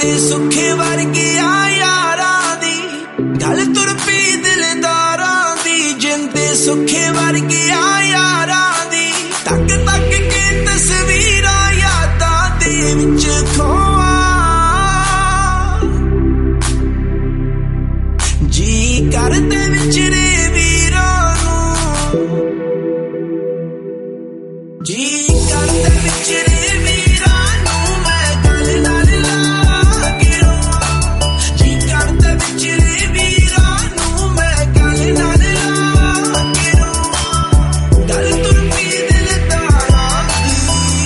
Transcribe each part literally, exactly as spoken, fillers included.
जिंदे सुखे वर्गिया यारां दी गल तुर पी दिलदारां दी जिंदे सुखे वर्गिया यारां दी तक तक के तस्वीरां यादां दे विच खोआ जी करदे विचरे वीरां नूं जी करदे विचरे वीरां नूं मैं गल नाल ला के रोवां जी करदे विचरे वीरां नूं मैं गल नाल ला के रोवां गल तुर पी दिलदारां दी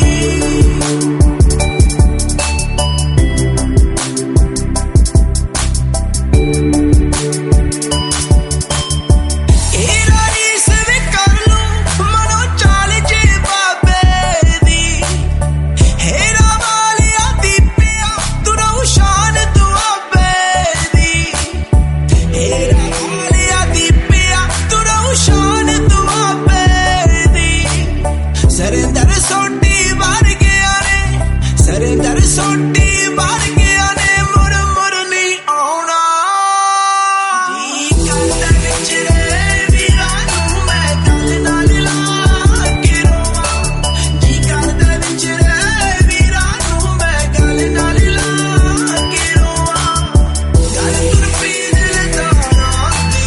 सरिंदर सोटी मार गया ने सरिंदर सोटी मार गया ने मुड़ मुड़ नहीं आउणा जी करदे विचरे वीरां नूं मैं गल नाल ला के रोवां जी करदे विचरे वीरां नूं मैं गल नाल ला के रोवां गल तुर पी दिलदारां दी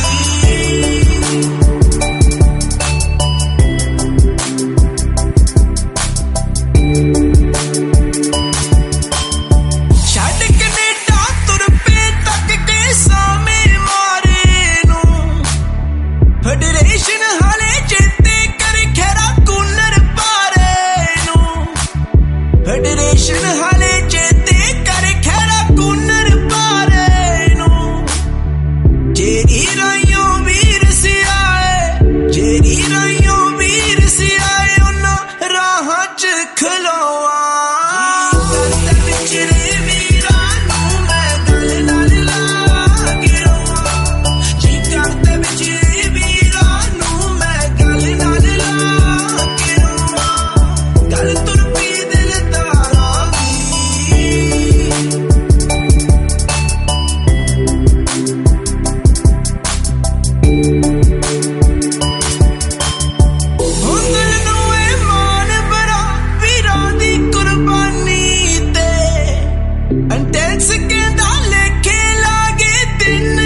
फेडरेशन हाले चेते कर खेरा कूनर पारे नूं फेडरेशन हाले चेते कर खेरा कूनर पारे नूं जेरी राइयों वीर सियाए जेरी राइयों वीर सियाए उन्हां राहां च खलोआ करदे विचरे वीरां नूं मैं गल नाल ला के रोवां जी करदे विचरे वीरां नूं मैं गल नाल ला के रोवां गल तुर पी दिलदारां दी हुण दिल नूं ए मान बड़ा वीरां दी कुर्बानी ते इंटेंस कहंदा लेखे लागे दिन